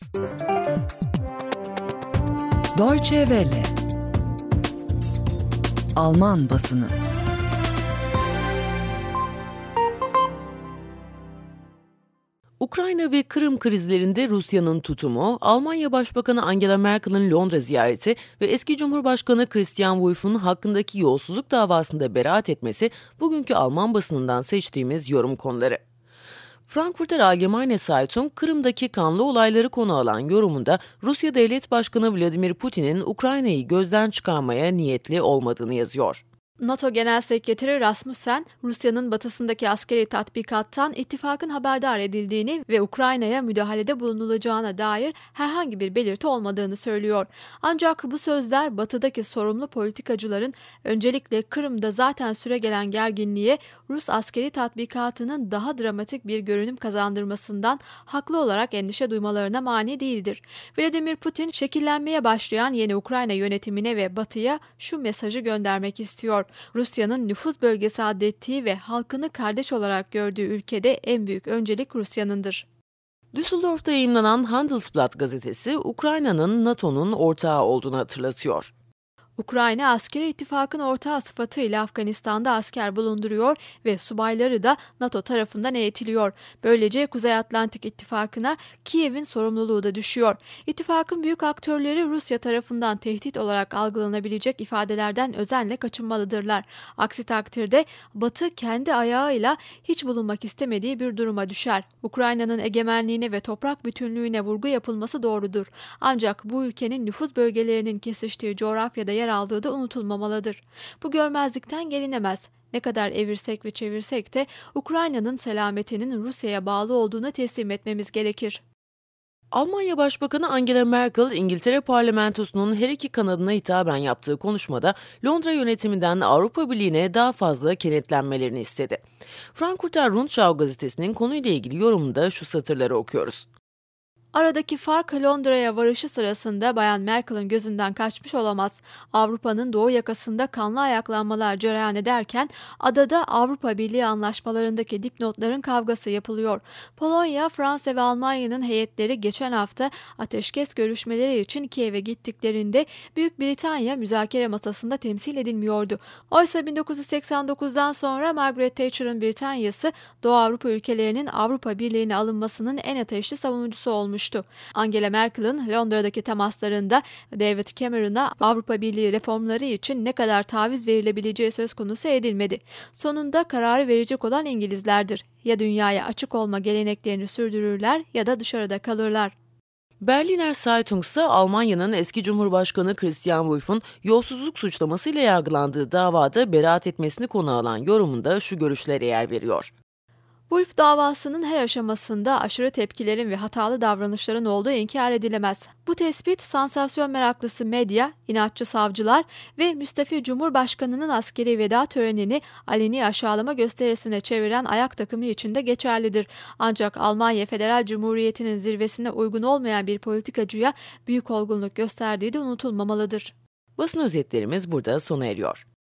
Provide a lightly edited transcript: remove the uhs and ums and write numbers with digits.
Deutsche Welle. Alman basını. Ukrayna ve Kırım krizlerinde Rusya'nın tutumu, Almanya Başbakanı Angela Merkel'in Londra ziyareti ve eski Cumhurbaşkanı Christian Wulff'un hakkındaki yolsuzluk davasında beraat etmesi bugünkü Alman basınından seçtiğimiz yorum konuları. Frankfurter Allgemeine Zeitung, Kırım'daki kanlı olayları konu alan yorumunda Rusya Devlet Başkanı Vladimir Putin'in Ukrayna'yı gözden çıkarmaya niyetli olmadığını yazıyor. NATO Genel Sekreteri Rasmussen, Rusya'nın batısındaki askeri tatbikattan ittifakın haberdar edildiğini ve Ukrayna'ya müdahalede bulunulacağına dair herhangi bir belirti olmadığını söylüyor. Ancak bu sözler batıdaki sorumlu politikacıların öncelikle Kırım'da zaten süregelen gerginliğe Rus askeri tatbikatının daha dramatik bir görünüm kazandırmasından haklı olarak endişe duymalarına mani değildir. Vladimir Putin, şekillenmeye başlayan yeni Ukrayna yönetimine ve Batı'ya şu mesajı göndermek istiyor: Rusya'nın nüfuz bölgesi adettiği ve halkını kardeş olarak gördüğü ülkede en büyük öncelik Rusya'nındır. Düsseldorf'ta yayımlanan Handelsblatt gazetesi, Ukrayna'nın NATO'nun ortağı olduğunu hatırlatıyor. Ukrayna, askeri ittifakın ortağı sıfatıyla Afganistan'da asker bulunduruyor ve subayları da NATO tarafından eğitiliyor. Böylece Kuzey Atlantik İttifakı'na Kiev'in sorumluluğu da düşüyor. İttifakın büyük aktörleri Rusya tarafından tehdit olarak algılanabilecek ifadelerden özenle kaçınmalıdırlar. Aksi takdirde Batı kendi ayağıyla hiç bulunmak istemediği bir duruma düşer. Ukrayna'nın egemenliğine ve toprak bütünlüğüne vurgu yapılması doğrudur. Ancak bu ülkenin nüfuz bölgelerinin kesiştiği coğrafyada yer aldığı da unutulmamalıdır. Bu görmezlikten gelinemez. Ne kadar evirsek ve çevirsek de Ukrayna'nın selametinin Rusya'ya bağlı olduğunu teslim etmemiz gerekir. Almanya Başbakanı Angela Merkel, İngiltere Parlamentosu'nun her iki kanadına hitaben yaptığı konuşmada Londra yönetiminden Avrupa Birliği'ne daha fazla kenetlenmelerini istedi. Frankfurter Rundschau gazetesinin konuyla ilgili yorumunda şu satırları okuyoruz. Aradaki fark Londra'ya varışı sırasında Bayan Merkel'in gözünden kaçmış olamaz. Avrupa'nın doğu yakasında kanlı ayaklanmalar cereyan ederken adada Avrupa Birliği anlaşmalarındaki dipnotların kavgası yapılıyor. Polonya, Fransa ve Almanya'nın heyetleri geçen hafta ateşkes görüşmeleri için Kiev'e gittiklerinde Büyük Britanya müzakere masasında temsil edilmiyordu. Oysa 1989'dan sonra Margaret Thatcher'ın Britanya'sı Doğu Avrupa ülkelerinin Avrupa Birliği'ne alınmasının en ateşli savunucusu olmuştu. Angela Merkel'in Londra'daki temaslarında David Cameron'a Avrupa Birliği reformları için ne kadar taviz verilebileceği söz konusu edilmedi. Sonunda kararı verecek olan İngilizlerdir. Ya dünyaya açık olma geleneklerini sürdürürler ya da dışarıda kalırlar. Berliner Zeitung ise Almanya'nın eski Cumhurbaşkanı Christian Wulff'un yolsuzluk suçlamasıyla yargılandığı davada beraat etmesini konu alan yorumunda şu görüşlere yer veriyor. Wulff davasının her aşamasında aşırı tepkilerin ve hatalı davranışların olduğu inkar edilemez. Bu tespit sansasyon meraklısı medya, inatçı savcılar ve müstefil Cumhurbaşkanı'nın askeri veda törenini aleni aşağılama gösterisine çeviren ayak takımı için de geçerlidir. Ancak Almanya Federal Cumhuriyeti'nin zirvesine uygun olmayan bir politikacıya büyük olgunluk gösterdiği de unutulmamalıdır. Basın özetlerimiz burada sona eriyor.